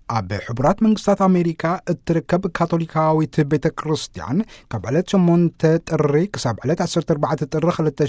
ኣብ ሕቡራት መንግስታት ኣሜሪካ እትርከብ ካቶሊካዊት ቤተ ክርስቲያን ካብ ዕለት 8 ጥሪ ክሳብ ዕለት 14 ጥሪ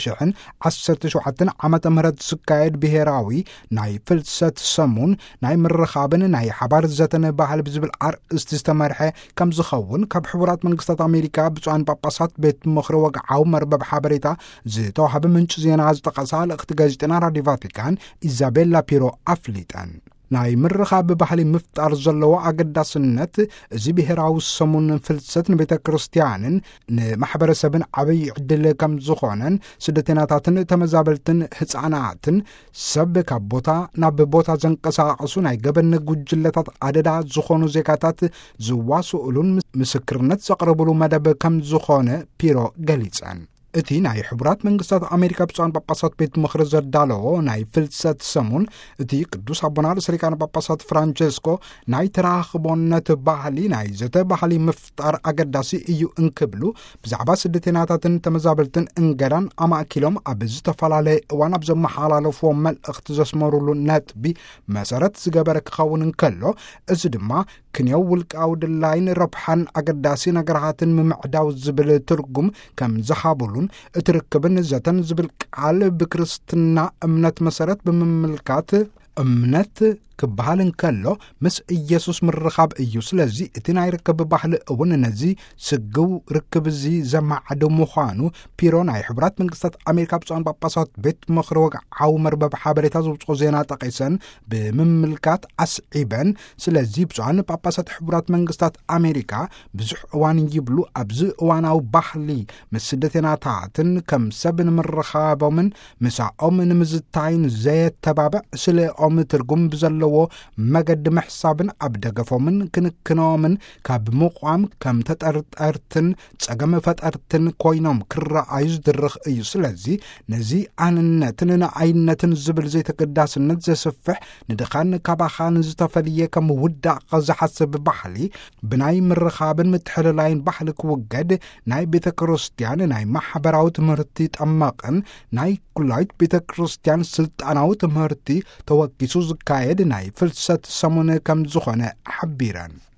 2017 ዓመተ ምህረት ዝካየድ ብሄራዊ ናይ ፍልሰት ሰሙን ናይ ምርኻብን ናይ ሓባር ዘተነ ባህል ብዝብል ኣርእስቲ ዝተመርሐ ከም ዝኸውን ካብ ሕቡራት መንግስታት ኣሜሪካ ብፁዓን ጳጳሳት ቤት ምኽሪ ወግዓዊ መርበብ ሓበሬታ ዝተዋሃበ ምንጭ ዜና ዝጠቐሳ ልእኽቲ ጋዜጠና ራድዮ ቫቲካን ኢዛቤላ ፒሮ ኣፍሊጠን። ናይ ምርኻብ ባህሊ ምፍጣር ዘለዎ ኣገዳስነት እዚ ብሄራዊ ሰሙን ፍልሰት ንቤተ ክርስቲያንን ንማሕበረሰብን ዓብይ ዕድል ከም ዝኾነን ስደተኛታትን ተመዛበልትን ህፃናትን ሰብ ካብ ቦታ ናብ ቦታ ዘንቀሳቐሱ ናይ ገበን ጉጅለታት ኣደዳ ዝኾኑ ዜጋታት ዝዋስኡሉን ምስክርነት ዘቕርብሉ መደብ ከም ዝኾነ ፒሮ ገሊጸን። እቲ ናይ ሕቡራት መንግስታት ኣሜሪካ ብፁዓን ጳጳሳት ቤት ምኽሪ ዘዳለዎ ናይ ፍልሰት ሰሙን እቲ ቅዱስ ኣቦና ርእሰ ሊቃነ ጳጳሳት ፍራንቸስኮ ናይ ተራኽቦነት ባህሊ ናይ ዘተ ባህሊ ምፍጣር ኣገዳሲ እዩ እንክብሉ ብዛዕባ ስደተኛታትን ተመዛበልትን እንገዳን ኣማእኪሎም ኣብ ዝተፈላለየ እዋን ኣብ ዘመሓላለፍዎ መልእኽቲ ዘስመሩሉ ነጥቢ መሰረት ዝገበረ ክኸውን እንከሎ እዚ ድማ ክንየው ውልቃዊ ድላይን ረብሓን ኣገዳሲ ነገራትን ምምዕዳው ዝብል ትርጉም ከም ዝሃብሉን እትርክብን ዘተን ዝብል ቃል ብክርስትና እምነት መሰረት ብምምልካት እምነት ክበሃል እንከሎ ምስ ኢየሱስ ምርኻብ እዩ። ስለዚ እቲ ናይ ርክብ ባህሊ እውን ነዚ ስግው ርክብ እዚ ዘማዕድ ምዃኑ ፒሮ ናይ ሕቡራት መንግስታት ኣሜሪካ ብፁዓን ጳጳሳት ቤት ምኽሪ ወግዓዊ መርበብ ሓበሬታ ዘውፅኦ ዜና ጠቒሰን ብምምልካት ኣስዒበን። ስለዚ ብፁዓን ጳጳሳት ሕቡራት መንግስታት ኣሜሪካ ብዙሕ እዋን ይብሉ ኣብዚ እዋናዊ ባህሊ ምስ ስደተኛታትን ከም ሰብ ንምርኻቦምን ምሳኦም ንምዝታይን ዘየተባብዕ ስለኦም ትርጉም ብዘሎ መገዲ ምሕሳብን ኣብ ደገፎምን ክንክኖምን ካብ ምቋም ከም ተጠርጠርትን ጸገም ፈጠርትን ኮይኖም ክረኣዩ ዝድርኽ እዩ። ስለዚ ነዚ ኣንነትን ንኣይነትን ዝብል ዘይተገዳስነት ዘስፍሕ ንድኻን ካባኻን ዝተፈልየ ከም ውዳቕ ዝሓስብ ባህሊ ብናይ ምርኻብን ምትሕልላይን ባህሊ ክውገድ ናይ ቤተ ክርስቲያን ናይ ማሕበራዊ ትምህርቲ ጠመቕን ናይ ኩላዊት ቤተ ክርስቲያን ስልጣናዊ ትምህርቲ ተወኪሱ ዝካየድ ናይ ፍልሰት ሰሙን ከም ዝኾነ ሓቢረን።